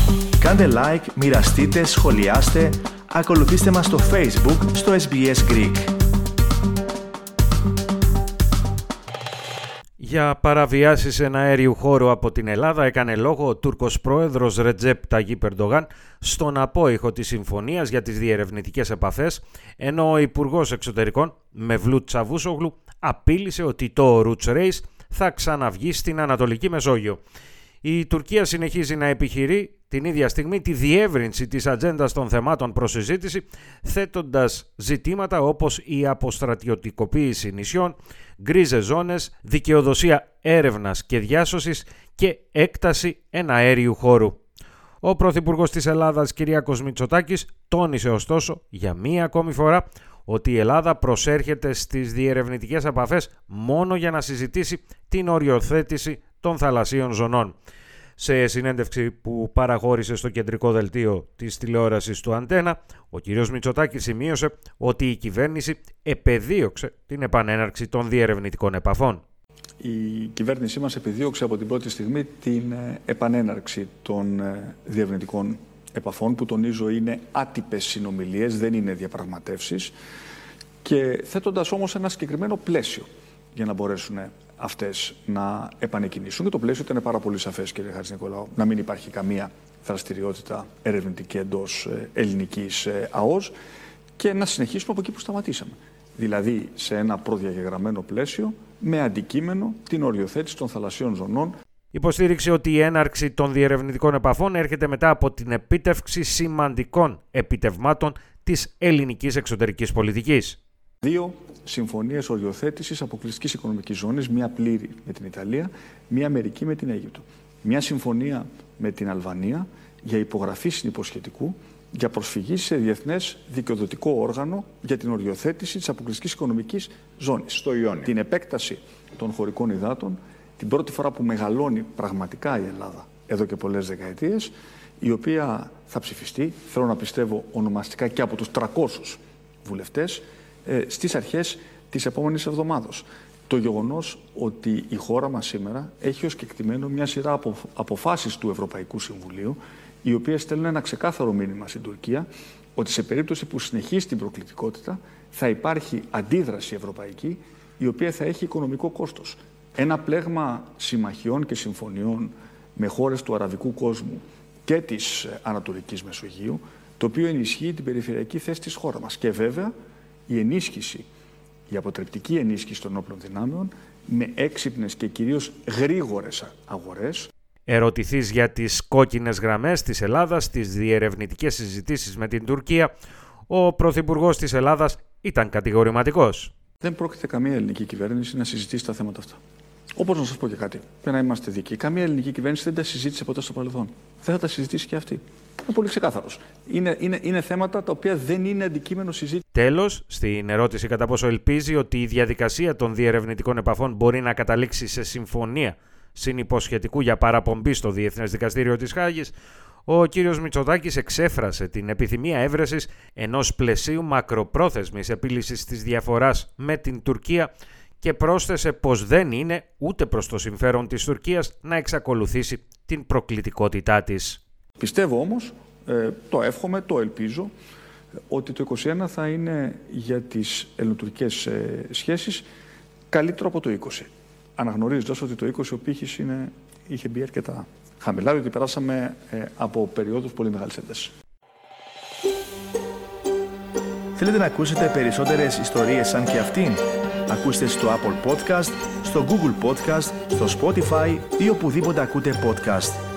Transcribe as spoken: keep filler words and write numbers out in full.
Κάντε like, μοιραστείτε, σχολιάστε, ακολουθήστε μας στο Facebook, στο ες μπι ες Greek. Για παραβιάσεις εναέριου χώρου από την Ελλάδα έκανε λόγο ο Τούρκος πρόεδρος Ρετζέπ Ταγίπ Ερντογάν στον απόϊχο της συμφωνίας για τις διερευνητικές επαφές, ενώ ο Υπουργός Εξωτερικών Μευλούτ Τσαβούσογλου απείλησε ότι το Roots Race θα ξαναβγεί στην Ανατολική Μεσόγειο. Η Τουρκία συνεχίζει να επιχειρεί την ίδια στιγμή τη διεύρυνση της ατζέντας των θεμάτων προς συζήτηση, θέτοντας ζητήματα όπως η αποστρατιωτικοποίηση νησιών, γκρίζες ζώνες, δικαιοδοσία έρευνας και διάσωσης και έκταση εναέριου χώρου. Ο Πρωθυπουργός της Ελλάδας Κυριάκος Μητσοτάκης τόνισε ωστόσο για μία ακόμη φορά ότι η Ελλάδα προσέρχεται στις διερευνητικές επαφές μόνο για να συζητήσει την οριοθέτηση των θαλασσίων ζωνών. Σε συνέντευξη που παραχώρησε στο κεντρικό δελτίο της τηλεόρασης του Αντένα, ο κ. Μητσοτάκης σημείωσε ότι η κυβέρνηση επεδίωξε την επανέναρξη των διερευνητικών επαφών. Η κυβέρνησή μας επεδίωξε από την πρώτη στιγμή την επανέναρξη των διερευνητικών επαφών, που τονίζω είναι άτυπες συνομιλίες, δεν είναι διαπραγματεύσεις, και θέτοντας όμως ένα συγκεκριμένο πλαίσιο για να μπορέσουν αυτές να επανεκκινήσουν. Και το πλαίσιο ήταν πάρα πολύ σαφές, κύριε Χατζηνικολάου, να μην υπάρχει καμία δραστηριότητα ερευνητική εντός ελληνικής ΑΟΣ και να συνεχίσουμε από εκεί που σταματήσαμε. Δηλαδή σε ένα προδιαγεγραμμένο πλαίσιο με αντικείμενο την οριοθέτηση των θαλασσίων ζωνών. Υποστήριξε ότι η έναρξη των διερευνητικών επαφών έρχεται μετά από την επίτευξη σημαντικών επιτευγμάτων της ελληνικής εξωτερικής πολιτικής. Δύο συμφωνίες οριοθέτησης αποκλειστικής οικονομικής ζώνης, μία πλήρη με την Ιταλία, μία μερική με την Αίγυπτο. Μία συμφωνία με την Αλβανία για υπογραφή συνυποσχετικού για προσφυγή σε διεθνές δικαιοδοτικό όργανο για την οριοθέτηση της αποκλειστικής οικονομικής ζώνης. Στο Ιόνιο. Την επέκταση των χωρικών υδάτων, την πρώτη φορά που μεγαλώνει πραγματικά η Ελλάδα εδώ και πολλές δεκαετίες, η οποία θα ψηφιστεί, θέλω να πιστεύω ονομαστικά και από τους τριακόσιους βουλευτές, στις αρχές της επόμενης εβδομάδος. Το γεγονός ότι η χώρα μας σήμερα έχει ως κεκτημένο μια σειρά από αποφάσεις του Ευρωπαϊκού Συμβουλίου, οι οποίες στέλνουν ένα ξεκάθαρο μήνυμα στην Τουρκία ότι σε περίπτωση που συνεχίσει την προκλητικότητα θα υπάρχει αντίδραση ευρωπαϊκή, η οποία θα έχει οικονομικό κόστος. Ένα πλέγμα συμμαχιών και συμφωνιών με χώρες του αραβικού κόσμου και της Ανατολικής Μεσογείου, το οποίο ενισχύει την περιφερειακή θέση της χώρας μας. Και βέβαια η ενίσχυση, η αποτρεπτική ενίσχυση των όπλων δυνάμεων με έξυπνες και κυρίως γρήγορες αγορές. Ερωτηθείς για τις κόκκινες γραμμές της Ελλάδας στις διερευνητικές συζητήσεις με την Τουρκία, ο Πρωθυπουργός της Ελλάδας ήταν κατηγορηματικός. Δεν πρόκειται καμία ελληνική κυβέρνηση να συζητήσει τα θέματα αυτά. Όπως να σας πω και κάτι, πρέπει να είμαστε δίκαιοι. Καμία ελληνική κυβέρνηση δεν τα συζήτησε ποτέ στο παρελθόν. Δεν θα τα συζητήσει και αυτή. Είναι πολύ ξεκάθαρος. Είναι, είναι, είναι θέματα τα οποία δεν είναι αντικείμενο συζήτηση. Τέλος, στην ερώτηση κατά πόσο ελπίζει ότι η διαδικασία των διερευνητικών επαφών μπορεί να καταλήξει σε συμφωνία συνυποσχετικού για παραπομπή στο Διεθνές Δικαστήριο της Χάγης, ο κύριος Μητσοτάκης εξέφρασε την επιθυμία έβρεσης ενός πλαισίου μακροπρόθεσμης επίλυσης της διαφοράς με την Τουρκία και πρόσθεσε πως δεν είναι ούτε προς το συμφέρον της Τουρκίας να εξακολουθήσει την προκλητικότητά της. Πιστεύω όμως, ε, το εύχομαι, το ελπίζω, ότι το είκοσι ένα θα είναι για τις ελληνοτουρκικές ε, σχέσεις καλύτερο από το είκοσι. Αναγνωρίζοντας ότι το είκοσι ο πύχης είναι, είχε μπει αρκετά χαμηλά, διότι περάσαμε ε, από περιόδους πολύ μεγάλης έντασης. Θέλετε να ακούσετε περισσότερες ιστορίες σαν και αυτήν? Ακούστε στο Apple Podcast, στο Google Podcast, στο Spotify ή οπουδήποτε ακούτε podcast.